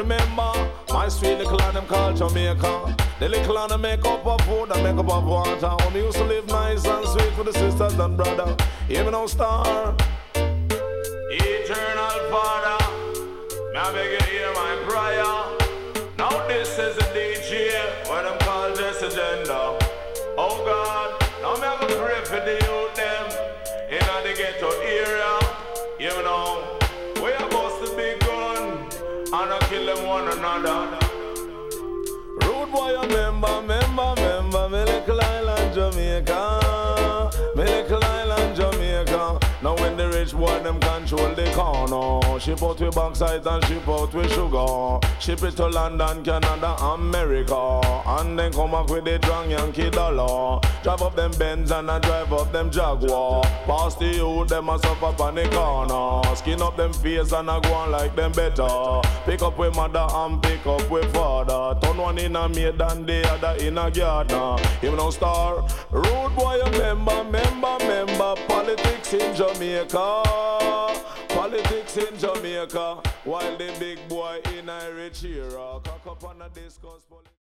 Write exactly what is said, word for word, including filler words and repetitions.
remember my sweet little land them called Jamaica. The little land them make up of food and make up of water. When we used to live nice and sweet with the sisters and brother. Even no star. Eternal Father, may I beg you hear my prayer. Now this is the D J, what them call this agenda. Oh God, now me have a pray for the youth them in the ghetto area. You know, we are bust the big gun and I kill them one another. Rude boy, remember, remember, remember, me little island Jamaica, me little island Jamaica. Now when the rich boy them control the corner, ship out with bauxite and ship out with sugar, ship it to London, Canada, America, and then come back with the drunk Yankee dollar. Drive up them Benz and I drive up them Jaguar. Pass the youth, them a suffer up on the corner. Skin up them face and I go on like them better. Pick up with mother and pick up with father. Turn one in a maid and the other in a gardener. Him no star. Rude boy, remember, remember, remember. Politics in Jamaica. Politics in Jamaica. While the big boy in Irish era. Cock up on a discuss.